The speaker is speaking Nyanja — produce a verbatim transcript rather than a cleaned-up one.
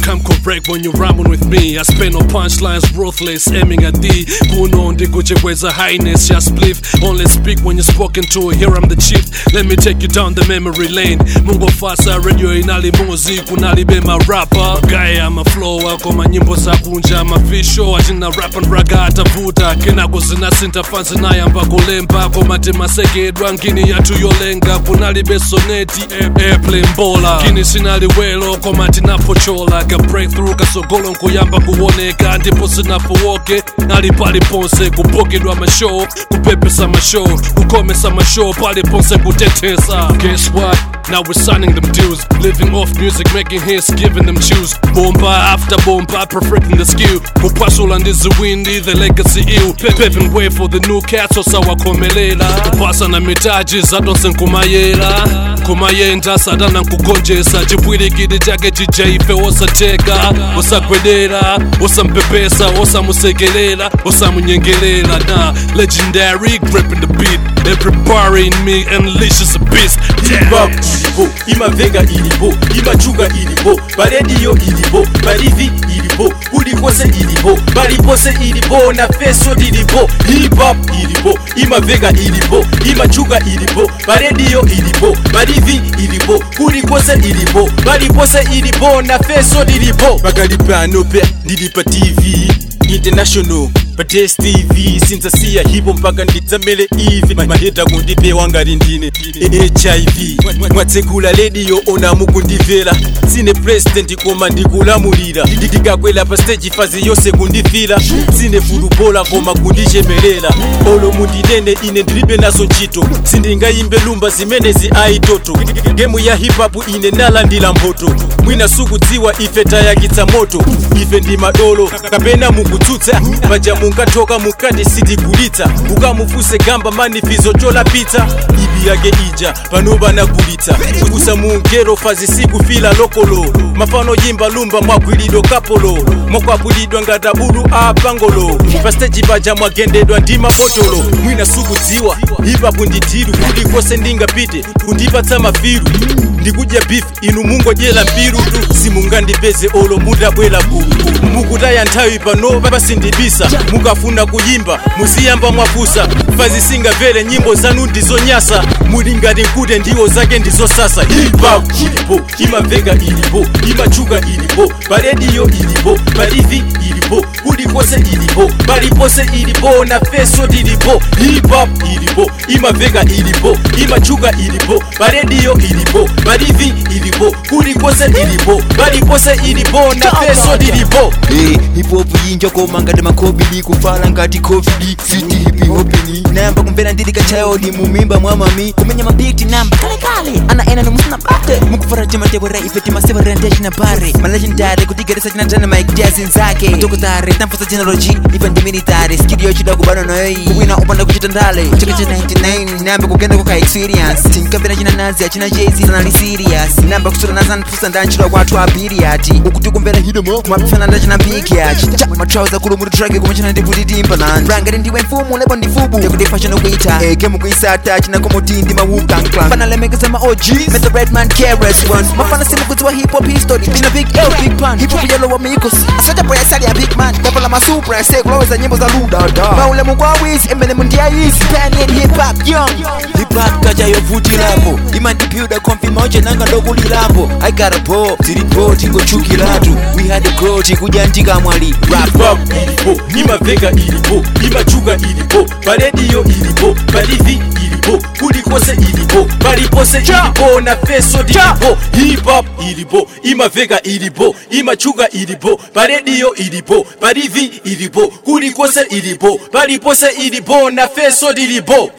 come correct when you're rhyming with me. I spend no punchlines ruthless, aiming at thee. Kuno ndikuche kweza highness, just spliff. Only speak when you're spoken to, here I'm the chief. Let me take you down the memory lane. Mungo fasa radio inali muzi, kunali be my rapper. Gaya ma flow, ako ma nyimbo za kunja. Ma fisho, ajina rap and raga atavuta. Kina kuzina sinta fansi na yamba kulemba. Komate maseke edwangini ya tuyolenga. Kunali be soneti, airplane mbola. Kini sinali welo, komati na pochola. Ka breakthrough, ka sogolo nkuyamba kuwoneka. Ndipo sinapowoke, nali pali ponse. Kupokidwa ma show, kupepesa ma show. Kukomesa ma show, pali ponse kutetesa. Guess what? Now we're signing them dues. Living off music, making hits, giving them chews. Bomba after bomba, perfecting the skill. Kupasula ndizi windy, the legacy ill. Paving way for the new cats, osawa komelela. Kupasa na mitaji, zadonse nkumayela. Kumayenda, sadana nkugonjesa. Jibwili gidi jage jijaife, osa teka. Osa kwedela, osa mpepesa, osa musegelela. Osa munyengelela, nah. Legendary, gripping the beat. Everybody in me, unleashes a beast. Yeah. Ilibo, ima vega ilibo, ima chuga ilibo, baredio ilibo, barivi ilibo, ulikose ilibo, baripose ilibo, na feso ilibo, hip hop ilibo, ima vega ilibo, ima chuga ilibo, baredio ilibo, barivi ilibo, ulikose ilibo, baripose ilibo, na feso ilibo. Bagalipa nope, dilipa T V International, Pates T V, since I see a hip hop mpaka nditsamele hivi. Maheta kundipe wangari ndine H I V. Mwatsekula radio ona mukundivela. Sine president koma ndikulamulira. Ndikakwela pa stage fazi yose kundifila. Sine furubola koma kundichemelela. Olo mundinene ine ndilibe naso ntchito. Sindingayimbe lumba zimene zi aitoto. Gemu ya hip hop ine nalandila mboto. Mwina sukudziwa ife tayakitsa moto. Ife ndi madolo kapena mukutsutsa. Baja munkatoka mukati sitigulitsa. Ukamufuse gamba manifizo chola pizza. Ibi yake ija pano banagulitsa. Kusa munkero fazi sikufila lokolo. Mafano yimba lumba mwagwilido kapolo. Mwakwapulidwa ngata bulu apangolo. Pasteji baja mwagendedwa ndima botolo. Mwina sukudziwa hipa kunditiru. Kulikose ndinga pite kundipatsa mafiru. Ndikudya beef inu mungo jela mpiru. Simungandipeze olo muda bwela buku. Mukutaya nthawi pano basindibisa. Mukafuna kuyimba muziyamba mwafusa. Fazi singa vele nyimbo zanu ndizonyasa. Mulingati nkude ndiwo zake ndizosasa. Hip hop ilipo, ima vega ilipo, ima chuga ilipo, baredio ilipo, barivi ilipo, ulikose ilipo, baripose ilipo, na feso ilipo. Hip hop ilipo, ima vega ilipo, ima chuga ilipo, baredio ilipo, barivi ilipo, ulikose ilipo, baripose ilipo, na feso ilipo. Hey, hip hop yinja koma ngati makobili kufala ngati covid. City hip hop ni namba kumpena ndilika chayodi mumimba mwa mami. Kumenya mabiti namba kale kale ana ena numusina bate. Mukufara jema tebora ifeti maseba rendeshi na bare. Ma legendary kutigeresa jina jana Mike Jackson zake. Toko tare tamfasa genealogy even the military skidio chida kubana noi. Kuwina upanda kuchitandale chaka cha ninety-nine namba kugenda kuka experience. Tinkapena jina nazi achina Jay-Z sana li serious. Namba kusura nazan pusa ndanchira kwa watu abiriati. Ukutukumbena hidomo mapifana ndachina biki achi. Matrauza kulu muri track kumachina ndivuti timbaland. Rangari ndiwe mfumu lebo ndifubu yakudi fashion wita. Eke mukuisata china komotindi mawuka clan. Fana lemeke sama O G Mister Redman K R S One. Mafana simu kutuwa hip hop history. Tina big L big pan. Hip hop yellow wa mikos. Asaja boya sali ya big man. Devola ma super say glow za nyimbo za luda da. Maule mugwa wiz embele mundia easy. Penny and hip hop young. Hip hop kaja yo vuti lapo. Imandi piuda konfi moje nanga ndogo lilapo. I got a ball. Tiripo tingo chuki latu. We had a grow tikuja ntika mwali. Rap hop ilipo, ima vega ilipo, ima chuga ilipo, baredio ilipo, barivi ilipo, ulikose ilipo, baripose ilipo, na feso ilipo. Hip hop ilipo, ima vega ilipo, ima chuga ilipo, baredio ilipo, barivi ilipo, ulikose ilipo, baripose ilipo, na feso ilipo.